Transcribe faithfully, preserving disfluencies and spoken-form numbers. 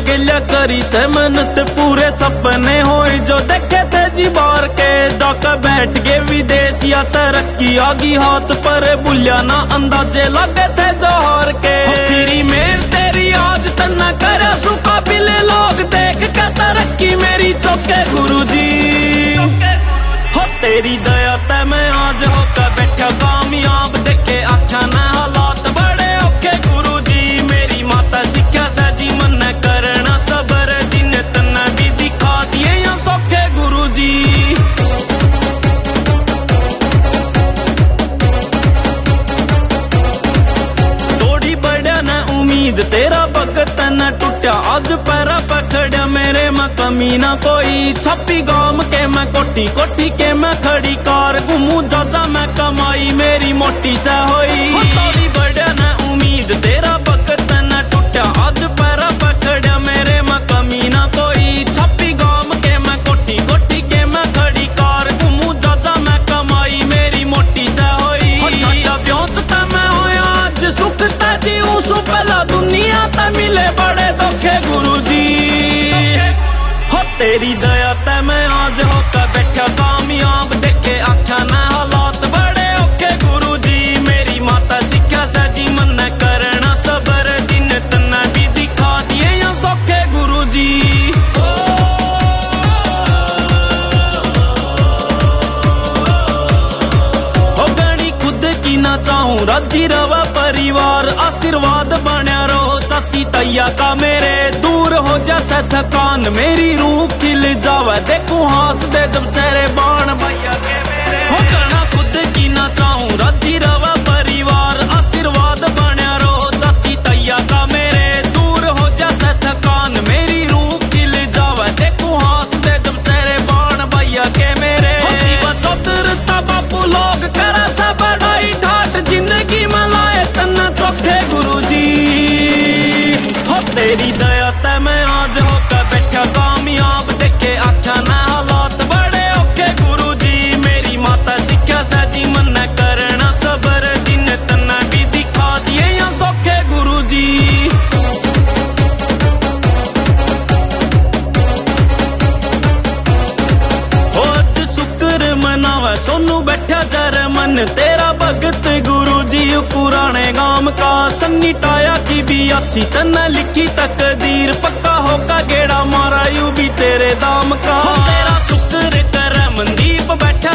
गिल्या करी से मेहनत पूरे सपने होए जो देखे थे जी बार के जाकर बैठ गए विदेश या तरक्की आगी हाथ पर बुलिया ना अंदाजे लगे थे जोहर के तेरी मेल तेरी आज तना कर सुखा बिले लोग देख के तरक्की मेरी चौके गुरुजी हो तेरी दया ते मैं आज होकर बैठा कामयाब देखे आख्या ना हालात बड़े औखे गुरुजी मेरी माता सिक्ख्या सजी मन करना सबर दिन तना भी दिखा दिए या सौखे गुरुजी थोड़ी बढ़िया न उम्मीद तेरा भगत न टूटा आज पैरा पकड़या मेरे में कमी ना कोई छपी गाम के मैं कोठी कोठी के मैं खड़ी कार घूमू जाजा मैं कमाई मेरी मोटी से होई थोड़ी बढ़िया न उम्मीद तेरा भगत न टूटा आज पैरा पकड़या मेरे में कमी ना कोई छपी गाम के मैं कोठी कोठी के मैं खड़ी कार घूमू जाजा मैं कमाई मेरी मोटी से होई ब्योत मैं होया आज सुख जी उसू पहला दुनिया ते मिले बड़े धोखे गुरुजी हो तेरी दया ते मैं आज होकर बैठा कामयाब देखे आख्या ना हालात बड़े औखे गुरुजी मेरी माता सिक्ख्या सजी मन करना सबर दिन तना भी दिखा दिए या सौखे गुरुजी हो गणी खुद की ना चाहूं राजी रवा परिवार आशीर्वाद बना रहो चाची तैया का मेरे दूर हो जैसे थकान मेरी रूह खिल जावे देखूं हास दे जब चेहरे बाण भैया के मेरे हो करना खुद की ना चाहूं राजी रवा परिवार आशीर्वाद बना रहो चाची तैया का मेरे दूर हो जैसे थकान मेरी रूह खिल जावे देखूं हास दे जब चेहरे बाण भैया के मेरे हो जीवा चौधरता बापू लोग करे से बढ़ाई ठाट जिंदगी में लाए तना चौखे गुरुजी हो तेरी दया ते मैं आज होकर बैठा कामयाब देखे आख्या ना हालात बड़े औखे गुरुजी मेरी माता सिक्ख्या सजी मन करना सबर दिन तना भी दिखा दिए या सौखे गुरुजी हो अज शुक्र मनावा सोनू बैठा जर मन तेरा भगत गुरुजी पुराने गांव का सन्नी टाया की भी अच्छी तना लिखी तकदीर पक्का होका गेड़ा मारा यू भी तेरे दाम का तेरा शुक्र कर मनदीप बैठा